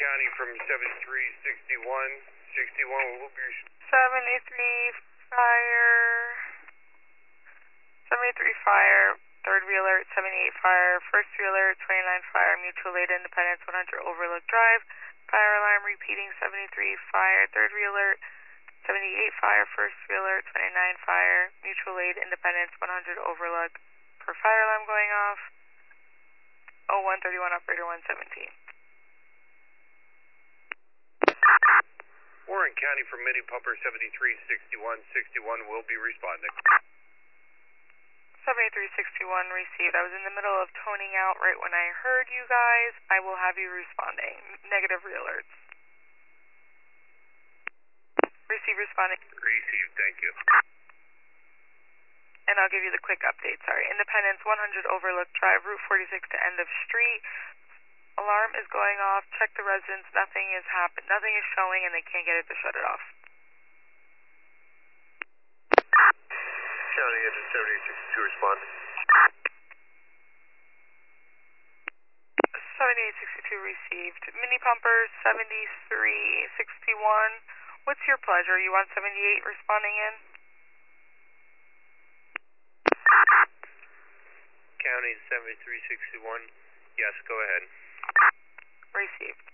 County from 7361. 61 will be 73 fire. 73 fire. Third re-alert, 78 fire. First re-alert, 29 fire. Mutual aid Independence, 100 Overlook Drive. Fire alarm repeating, 73 fire. Third re-alert, 78 fire. First re-alert, 29 fire. Mutual aid Independence, 100 Overlook. Per fire alarm going off. 0131 operator 117. Warren County from Mini Pumper 7361. 61 will be responding. 7361 received. I was in the middle of toning out right when I heard you guys. I will have you responding. Negative re-alerts. Receive responding. Received, thank you. And I'll give you the quick update, sorry. Independence, 100 Overlook Drive, Route 46 to end of street. Alarm is going off. Check the residence. Nothing is showing and they can't get it to shut it off. County engine 7862 responding. 7862 received. Mini Pumper 7361. What's your pleasure? You want 78 responding in? County 7361. Yes, go ahead. Received.